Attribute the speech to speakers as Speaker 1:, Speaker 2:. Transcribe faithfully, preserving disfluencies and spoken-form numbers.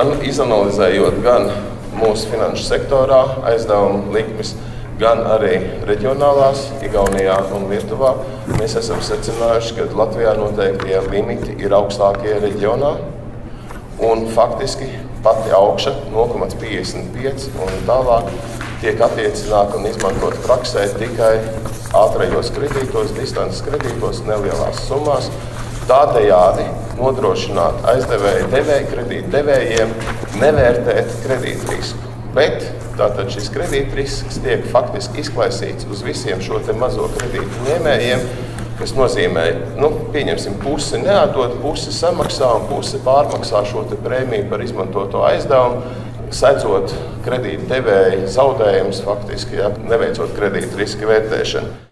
Speaker 1: Izanalizējot gan mūsu finanšu sektorā aizdevumu likmes, gan arī reģionālās, Igaunijā un Lietuvā, mēs esam secinājuši, ka Latvijā noteiktie limiti ir augstākie reģionā. Un faktiski pati augša nulle komats piecdesmit pieci un tālāk tiek attiecināta un izmantot praksē tikai ātrajos kredītos, distances kredītos, nelielās summās. Tādējādi nodrošināt aizdevēju devēju kredītu devējiem nevērtēt kredītrisku. Bet tātad šis kredītrisks tiek faktiski izklaisīts uz visiem šo te mazo kredītu ņēmējiem, kas nozīmē, nu, pieņemsim, pusi neatdod, pusi samaksā un pusi pārmaksā šo te prēmiju par izmantoto aizdevumu, sedzot kredītu devēju zaudējumus faktiski, ja, neveicot kredītu riska vērtēšanu.